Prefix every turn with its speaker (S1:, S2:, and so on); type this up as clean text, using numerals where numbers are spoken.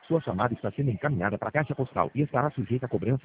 S1: Sua chamada está sendo encaminhada para a caixa postal e estará sujeita a cobrança